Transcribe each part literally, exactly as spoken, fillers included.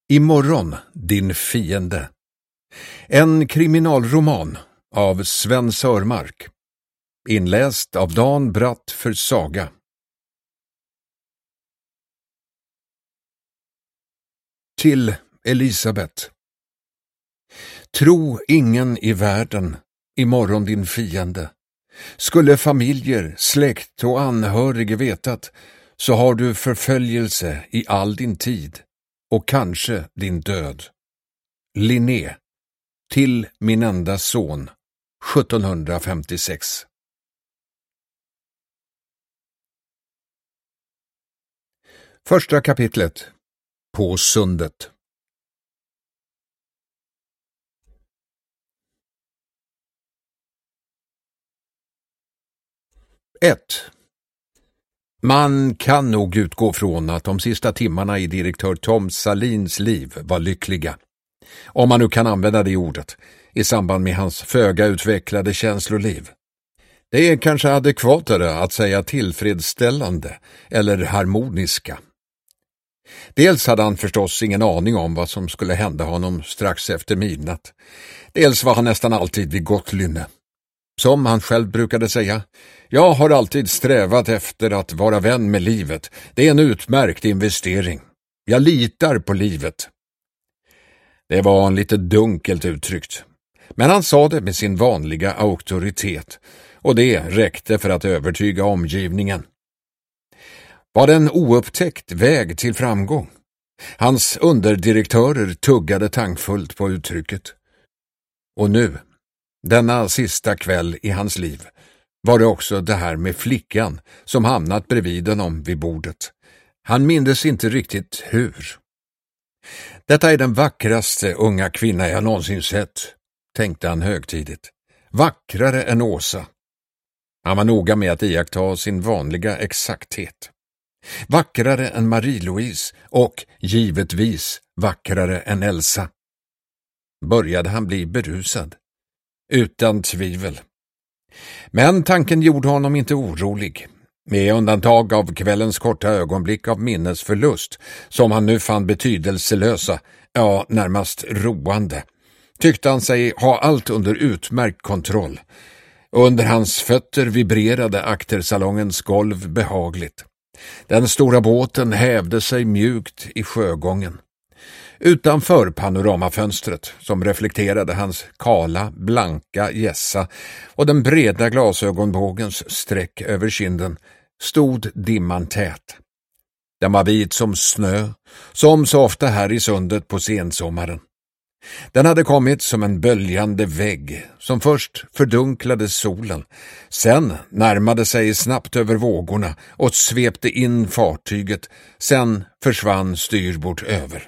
Imorgon, din fiende. En kriminalroman av Sven Sörmark. Inläst av Dan Bratt för Saga. Till Elisabeth. Tro ingen i världen, imorgon din fiende. Skulle familjer, släkt och anhöriga vetat, så har du förföljelse i all din tid och kanske din död. Linné, till min enda son, sjuttonhundrafemtiosex. Första kapitlet. På sundet. ett. Man kan nog utgå från att de sista timmarna i direktör Tom Salins liv var lyckliga. Om man nu kan använda det ordet, i samband med hans föga utvecklade känsloliv. Det är kanske adekvatare att säga tillfredsställande eller harmoniska. Dels hade han förstås ingen aning om vad som skulle hända honom strax efter midnatt. Dels var han nästan alltid vid gott lynne. Som han själv brukade säga, jag har alltid strävat efter att vara vän med livet. Det är en utmärkt investering. Jag litar på livet. Det var en lite dunkelt uttryckt. Men han sa det med sin vanliga auktoritet. Och det räckte för att övertyga omgivningen. Var det en oupptäckt väg till framgång? Hans underdirektörer tuggade tankfullt på uttrycket. Och nu, denna sista kväll i hans liv, var det också det här med flickan som hamnat bredvid honom vid bordet. Han mindes inte riktigt hur. Detta är den vackraste unga kvinna jag någonsin sett, tänkte han högtidigt. Vackrare än Åsa. Han var noga med att iaktta sin vanliga exakthet. Vackrare än Marie-Louise och givetvis vackrare än Elsa. Började han bli berusad? Utan tvivel. Men tanken gjorde honom inte orolig. Med undantag av kvällens korta ögonblick av minnesförlust, som han nu fann betydelselösa, ja närmast roande, tyckte han sig ha allt under utmärkt kontroll. Under hans fötter vibrerade aktersalongens golv behagligt. Den stora båten hävde sig mjukt i sjögången. Utanför panoramafönstret, som reflekterade hans kala, blanka gässa och den breda glasögonbågens streck över kinden, stod dimman tät. Den var vit som snö, som så ofta här i sundet på sensommaren. Den hade kommit som en böljande vägg som först fördunklade solen, sen närmade sig snabbt över vågorna och svepte in fartyget, sen försvann styrbord över.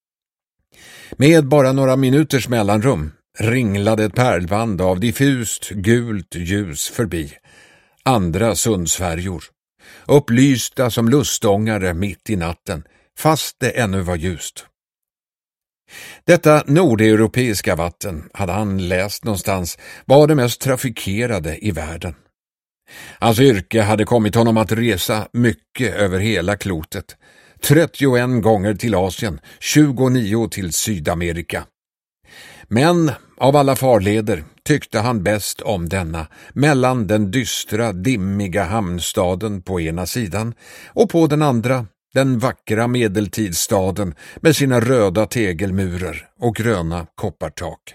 Med bara några minuters mellanrum ringlade ett pärlband av diffust gult ljus förbi. Andra sundsfärjor, upplysta som lustångare mitt i natten, fast det ännu var ljust. Detta nordeuropeiska vatten, hade han läst någonstans, var det mest trafikerade i världen. Hans yrke hade kommit honom att resa mycket över hela klotet. trettioen gånger till Asien, tjugonio till Sydamerika. Men av alla farleder tyckte han bäst om denna, mellan den dystra, dimmiga hamnstaden på ena sidan och på den andra den vackra medeltidsstaden med sina röda tegelmurar och gröna koppartak.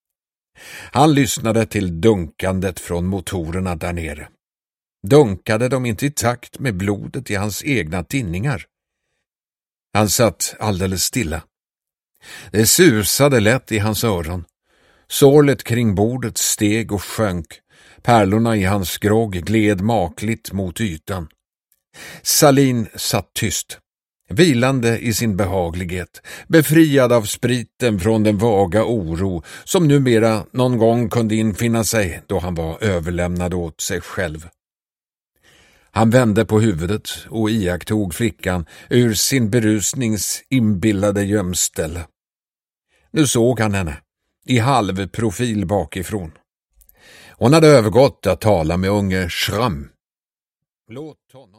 Han lyssnade till dunkandet från motorerna där nere. Dunkade de inte i takt med blodet i hans egna tinningar? Han satt alldeles stilla. Det susade lätt i hans öron. Sålet kring bordet steg och sjönk. Pärlorna i hans grogg gled makligt mot ytan. Salin satt tyst, vilande i sin behaglighet, befriad av spriten från den vaga oro som numera någon gång kunde infinna sig då han var överlämnad åt sig själv. Han vände på huvudet och iakttog flickan ur sin berusnings inbillade gömställe. Nu såg han henne, i halvprofil bakifrån. Hon hade övergått att tala med unge Schramm. Låt honom